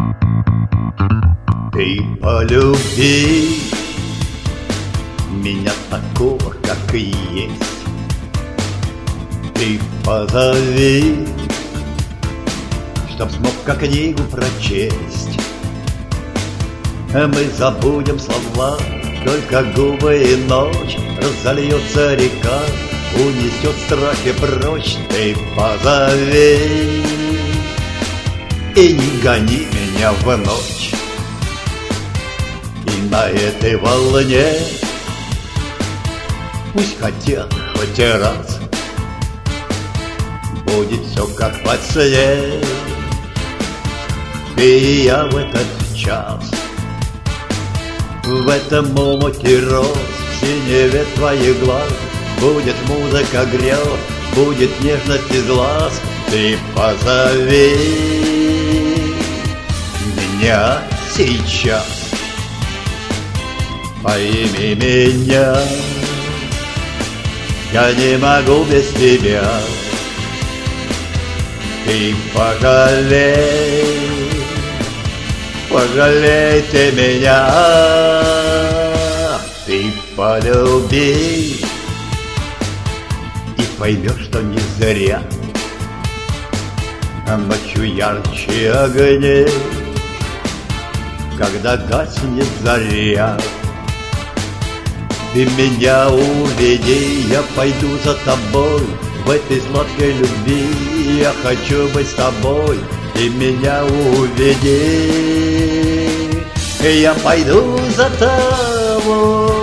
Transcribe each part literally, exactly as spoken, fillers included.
Ты полюби меня такого, как и есть. Ты позови, чтоб смог как книгу прочесть. А мы забудем слова, только губы и ночь. Разольется река, унесет страхи прочь. Ты позови и не гони меня в ночь. И на этой волне пусть хотят хоть раз будет все как во сне. Ты и я в этот час, в этом омуте роз, в синеве твоих глаз будет музыка грез, будет нежность из глаз. Ты позови меня сейчас, пойми меня, я не могу без тебя. Ты пожалей, пожалей ты меня. Ты полюби и поймешь, что не зря. А ночью ярче огней, когда гаснет заря. Ты меня уведи, я пойду за тобой в этой сладкой любви. Я хочу быть с тобой, ты меня уведи, и я пойду за тобой.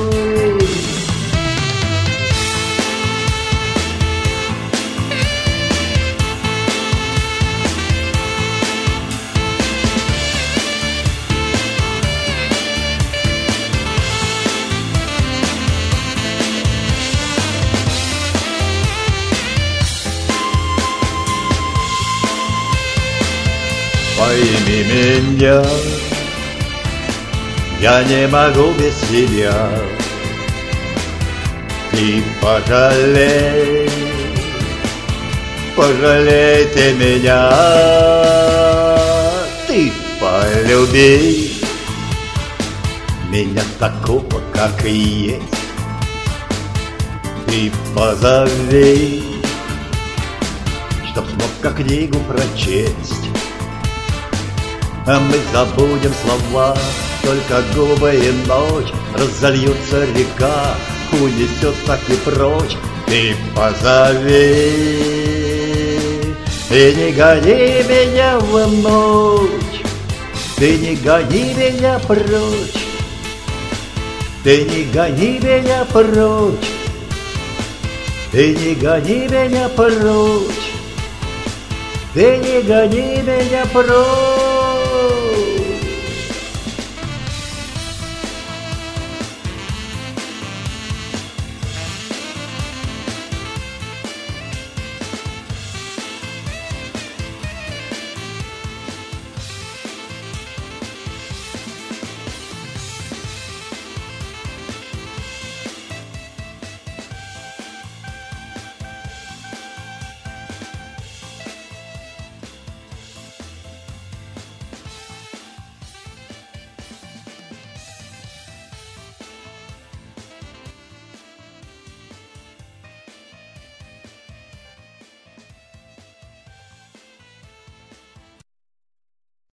Пойми меня, я не могу без тебя. Ты пожалей, пожалей ты меня. Ты полюби меня такого, как и есть. Ты позови, чтоб смог как книгу прочесть. А мы забудем слова, только губы и ночь. Разольется река, унесет так и прочь. Ты позови и не гони меня в ночь. Ты не гони меня прочь, ты не гони меня прочь, ты не гони меня прочь, ты не гони меня прочь.